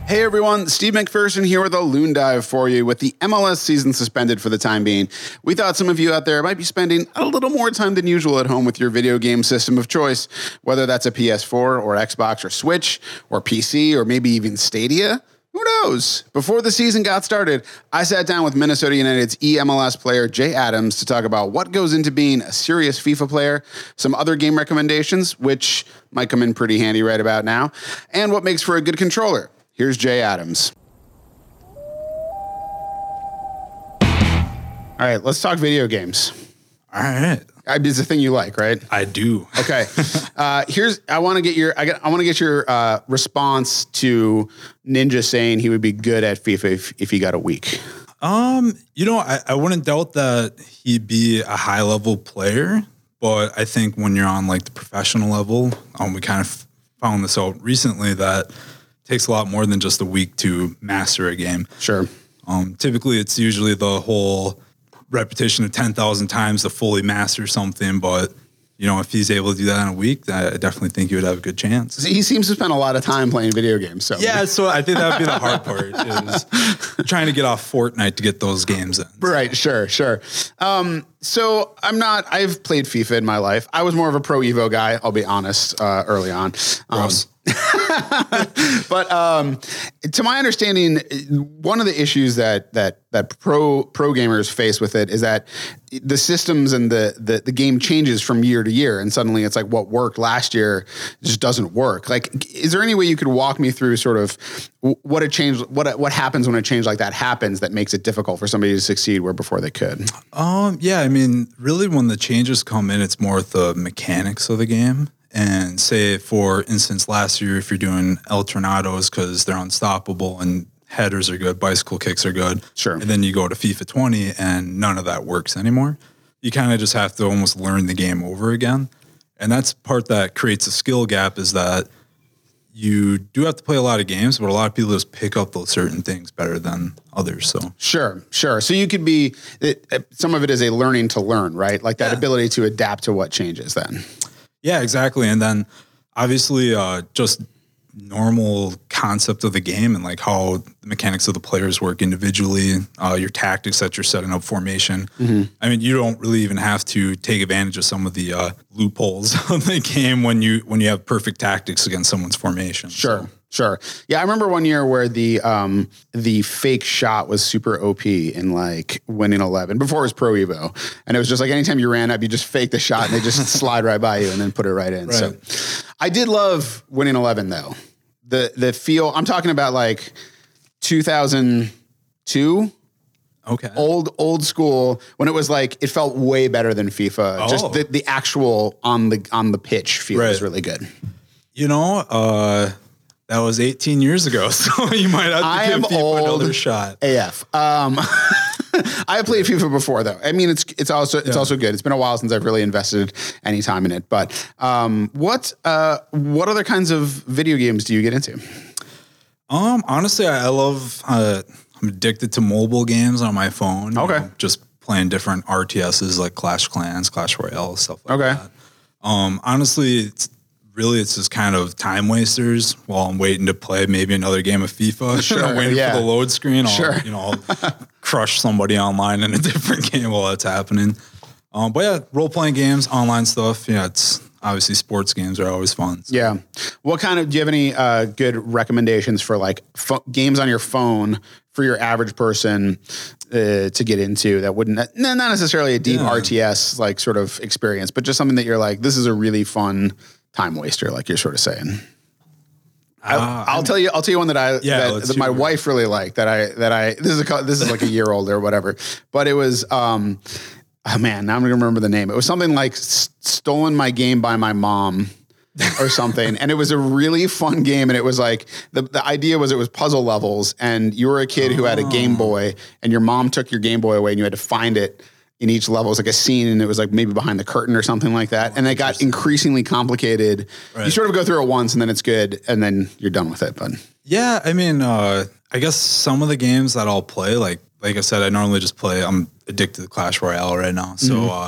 Hey everyone, Steve McPherson here with a Loon Dive for you. With the MLS season suspended for the time being, we thought some of you out there might be spending a little more time than usual at home with your video game system of choice, whether that's a PS4 or Xbox or Switch or PC or maybe even Stadia. Who knows? Before the season got started, I sat down with Minnesota United's eMLS player Jay Adams to talk about what goes into being a serious FIFA player, some other game recommendations, which might come in pretty handy right about now, and what makes for a good controller. Here's Jay Adams. All right, let's talk video games. All right. It's a thing you like, right? I do. Okay. I want to get your response to Ninja saying he would be good at FIFA if he got a week. I wouldn't doubt that he'd be a high level player, but I think when you're on like the professional level, we kind of found this out recently that takes a lot more than just a week to master a game. Sure. Typically, it's usually the whole repetition of 10,000 times to fully master something. But, if he's able to do that in a week, I definitely think he would have a good chance. He seems to spend a lot of time playing video games. So yeah, so I think that would be the hard part is trying to get off Fortnite to get those games in. Right, sure. So I've played FIFA in my life. I was more of a Pro Evo guy, I'll be honest, early on. But to my understanding, one of the issues that pro gamers face with it is that the systems and the game changes from year to year, and suddenly it's like what worked last year just doesn't work. Like, is there any way you could walk me through sort of what a change, what happens when a change like that happens that makes it difficult for somebody to succeed where before they could? Yeah, I mean, really when the changes come in, it's more the mechanics of the game. And say, for instance, last year, if you're doing El Tornados because they're unstoppable and headers are good, bicycle kicks are good. Sure. And then you go to FIFA 20 and none of that works anymore. You kind of just have to almost learn the game over again. And that's part that creates a skill gap, is that you do have to play a lot of games, but a lot of people just pick up those certain things better than others. So Sure. So you could be, some of it is a learning to learn, right? Like that ability to adapt to what changes then. Yeah, exactly. And then obviously just normal concept of the game and like how the mechanics of the players work individually, your tactics that you're setting up, formation. Mm-hmm. I mean, you don't really even have to take advantage of some of the loopholes of the game when you have perfect tactics against someone's formation. Sure. Yeah, I remember one year where the fake shot was super OP in like Winning 11 before it was Pro Evo, and it was just like anytime you ran up, you just fake the shot and they just slide right by you and then put it right in. Right. So I did love Winning 11 though. The feel, I'm talking about like 2002. Okay. Old school, when it was like, it felt way better than FIFA. Oh. Just the actual on the pitch feel was really good. That was 18 years ago, so you might have to give FIFA another shot. AF. I have played FIFA before, though. I mean, it's also good. It's been a while since I've really invested any time in it. But what other kinds of video games do you get into? Honestly, I love. I'm addicted to mobile games on my phone. Okay, just playing different RTSs like Clash Clans, Clash Royale, stuff like that. Honestly, it's just kind of time wasters while I'm waiting to play maybe another game of FIFA. Sure, I'm waiting for the load screen. I'll crush somebody online in a different game while that's happening. But yeah, role-playing games, online stuff. Yeah, it's obviously sports games are always fun. So. Yeah. Do you have any good recommendations for like games on your phone for your average person to get into that wouldn't, not necessarily a deep RTS like sort of experience, but just something that you're like, this is a really fun time waster, like you're sort of saying. I'll tell you one that my wife really liked this is like a year old or whatever, but it was now I'm gonna remember the name. It was something like Stolen My Game by My Mom or something, and it was a really fun game. And it was like the idea was it was puzzle levels, and you were a kid who had a Game Boy, and your mom took your Game Boy away, and you had to find it in each level. It was like a scene, and it was like maybe behind the curtain or something like that. And it got increasingly complicated. Right. You sort of go through it once and then it's good and then you're done with it. But yeah, I mean, I guess some of the games that I'll play, like I said, I normally just play, I'm addicted to Clash Royale right now. So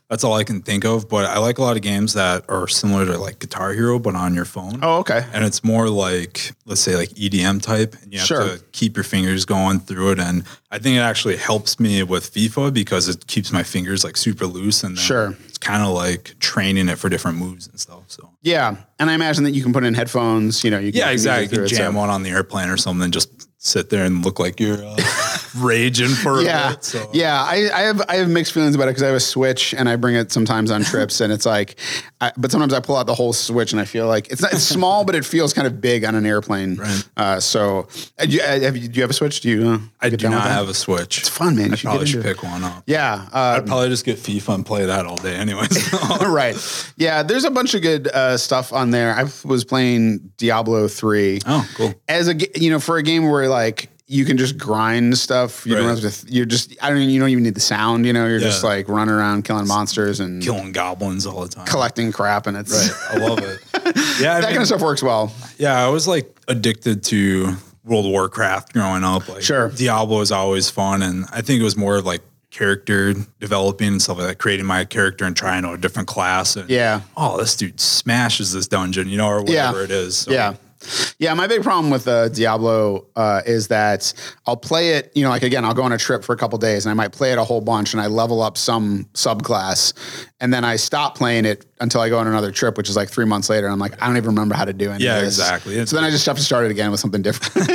That's all I can think of. But I like a lot of games that are similar to like Guitar Hero, but on your phone. Oh, okay. And it's more like, let's say like EDM type, and you have to keep your fingers going through it. And I think it actually helps me with FIFA because it keeps my fingers like super loose, and then it's kind of like training it for different moves and stuff. So yeah, and I imagine that you can put in headphones. You know, you can exactly. You can jam one on the airplane or something, and just sit there and look like you're raging for a bit. So. Yeah, I have mixed feelings about it because I have a Switch and I bring it sometimes on trips, and it's like, but sometimes I pull out the whole Switch and I feel like it's small, but it feels kind of big on an airplane. Right. So, do you have a Switch? I do not have a Switch. It's fun, man. I probably should pick one up. Yeah, I'd probably just get FIFA and play that all day, anyways. Right. Yeah, there's a bunch of good stuff on there. I was playing Diablo 3. Oh, cool. For a game where like you can just grind stuff. You don't have to. You don't even need the sound. You're just like running around killing monsters and killing goblins all the time, collecting crap, and it's I love it. Yeah, that kind of stuff works well. Yeah, I was like addicted to World of Warcraft growing up. Like, Diablo is always fun, and I think it was more of like character developing and stuff like that, creating my character and trying out a different class. And this dude smashes this dungeon, or whatever it is. So. Yeah, my big problem with Diablo is that I'll play it, like, again, I'll go on a trip for a couple days and I might play it a whole bunch and I level up some subclass and then I stop playing it until I go on another trip, which is like 3 months later. And I'm like, I don't even remember how to do any of this. Exactly. So then I just have to start it again with something different.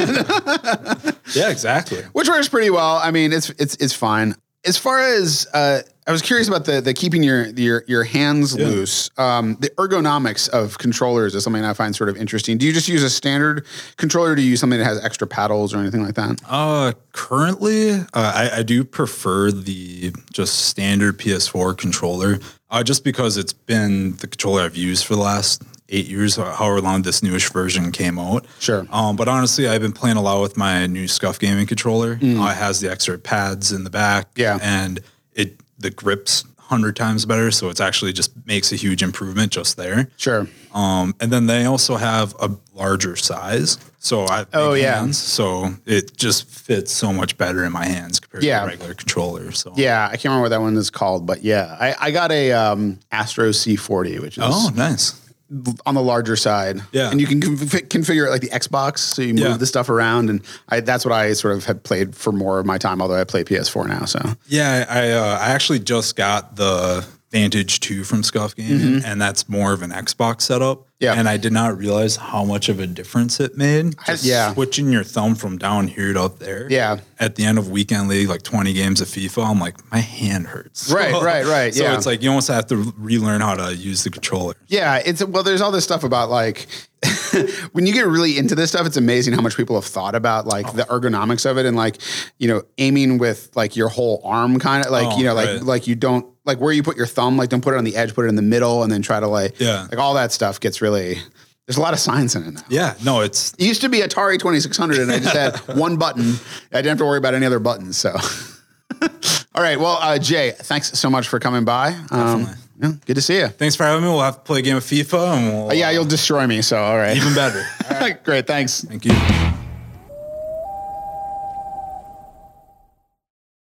Yeah, exactly. Which works pretty well. I mean, it's fine. As far as I was curious about the keeping your hands loose. The ergonomics of controllers is something I find sort of interesting. Do you just use a standard controller, or do you use something that has extra paddles or anything like that? Currently, I do prefer the just standard PS4 controller, just because it's been the controller I've used for the last 8 years, however long this newish version came out. Sure. But honestly, I've been playing a lot with my new Scuf gaming controller. It has the extra pads in the back. Yeah. And the grip's 100 times better. So it's actually just makes a huge improvement just there. Sure. And then they also have a larger size. So I have big hands, so it just fits so much better in my hands compared to a regular controller. So yeah, I can't remember what that one is called, but yeah, I got a Astro C40, which is nice. On the larger side. Yeah. And you can configure it like the Xbox. So you move the stuff around. And that's what I sort of had played for more of my time, although I play PS4 now. So yeah, I actually just got the Vantage 2 from Scuf Gaming, and that's more of an Xbox setup. Yeah. And I did not realize how much of a difference it made. Switching your thumb from down here to up there. Yeah. At the end of Weekend League, like 20 games of FIFA, I'm like, my hand hurts. Right. So it's like you almost have to relearn how to use the controller. Yeah. There's all this stuff about like, when you get really into this stuff, it's amazing how much people have thought about like the ergonomics of it and like, aiming with like your whole arm kind of like, like you don't, like where you put your thumb, like don't put it on the edge, put it in the middle and then try to like all that stuff gets really, there's a lot of science in it now. Yeah, no, it used to be Atari 2600 and I just had one button. I didn't have to worry about any other buttons. So, all right. Well, Jay, thanks so much for coming by. Good to see you. Thanks for having me. We'll have to play a game of FIFA and we'll... you'll destroy me. So, all right. Even better. All right. Great. Thanks. Thank you.